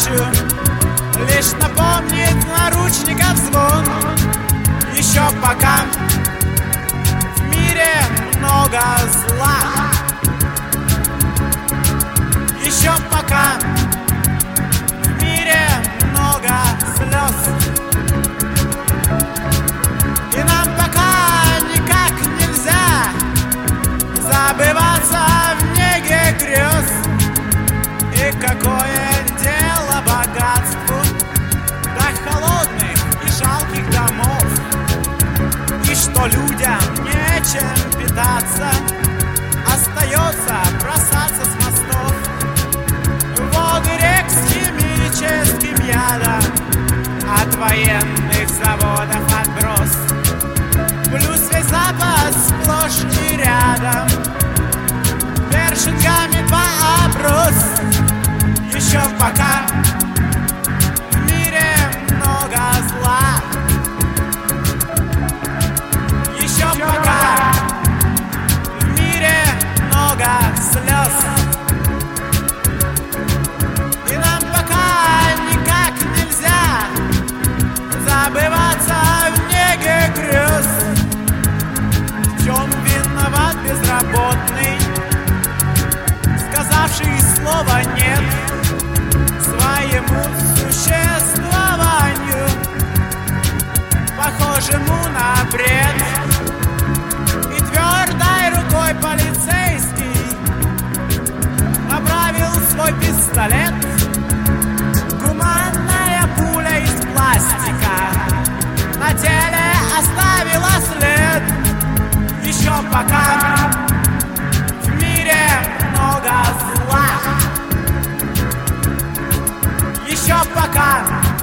ночью лишь напомнит наручников звон. Еще пока в мире много зла, еще пока в мире много слез, и нам пока никак нельзя забываться в неге грез. И какое дело богатству до холодных и жалких домов, и что людям нечем питаться, остается бросаться с мостов в воды рек с химическим ядом, от военных заводов отброс, плюс весь запад сплошь и рядом першингами по оброс. Еще пока в мире много зла, еще пока в мире много слез, и нам пока никак нельзя забываться в неге грез. В чем виноват безработный, сказавший слова «нет» своему существованию, похожему на бред? И твердой рукой полицейский направил свой пистолет. Гуманная пуля из пластика на теле оставила след. Еще пока в мире много зла, еще пока